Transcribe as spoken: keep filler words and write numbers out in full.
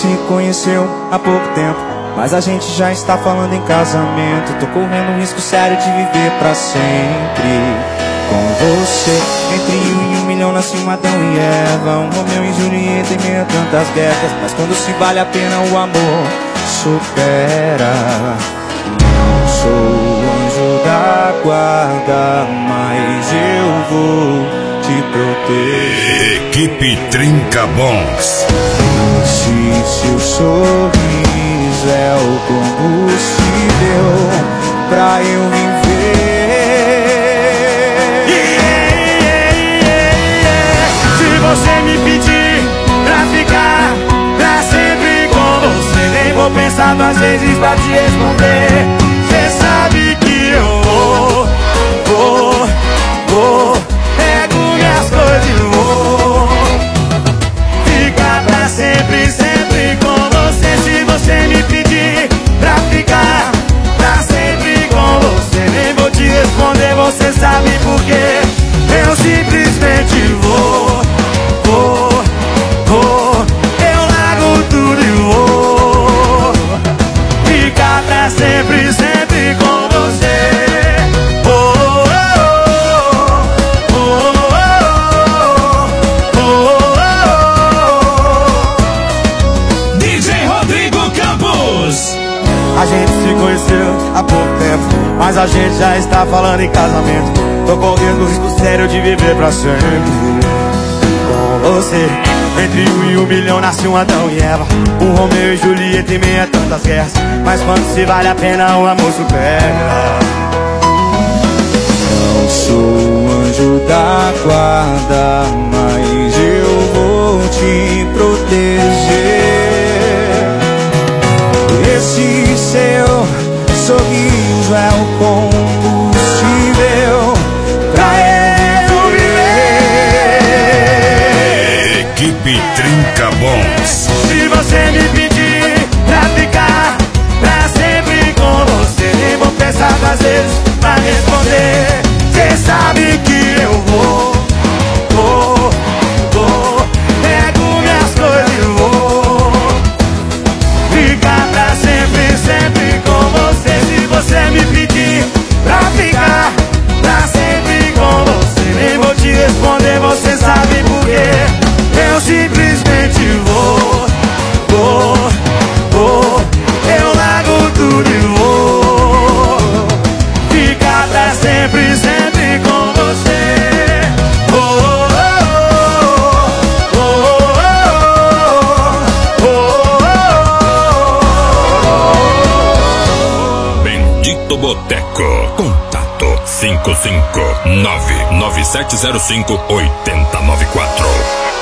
se conheceu há pouco tempo, mas a gente já está falando em casamento. Tô correndo um risco sério de viver pra sempre com você. Entre um e um milhão nasceu Adão e Eva, um Romeu e Julieta em meio a tantas guerras. Mas quando se vale a pena o amor supera. Não sou o anjo da guarda, mas eu vou te proteger. Equipe Trinca Bons. Se seu sorriso é o combustível pra eu viver. Yeah, yeah, yeah. Se você me pedir pra ficar pra sempre com você, nem vou pensar duas vezes pra te responder. Cê sabe que eu vou, vou, vou, pego minhas coisas e vou ficar pra sempre, sempre com você. Se você me pedir pra ficar pra sempre com você, nem vou te responder, você sabe por quê. Eu simplesmente vou, vou, vou, eu largo tudo e vou ficar pra sempre, sempre com você. Oh, oh, oh, oh, oh, oh. D J Rodrigo Campos. A gente se conheceu há pouco tempo, mas a gente já está falando em casamento. Tô correndo risco sério de viver pra sempre com você. Entre um e um milhão nasce um Adão e Eva, um Romeu e Julieta em meio a tantas guerras. Mas quando se vale a pena o amor supera. Não sou o anjo da guarda, mas eu vou te proteger. Esse seu sorriso é o combustível pra eu viver. Equipe Trinca Bons. Se você me pedir pra ficar pra sempre com você, nem vou pensar duas vezes pra responder. Cê sabe que eu vou, vou, vou, pego minhas coisas e vou ficar pra sempre, sempre com você. Se você me pedir pra ficar pra sempre com você, nem vou te responder, você sabe por quê. Eu simplesmente vou, vou, vou, eu largo tudo e vou ficar pra sempre, sempre com você. Oh, oh, oh, oh, oh, oh. Bendito Boteco. Contato cinco cinco nove nove sete zero cinco oito zero nove quatro.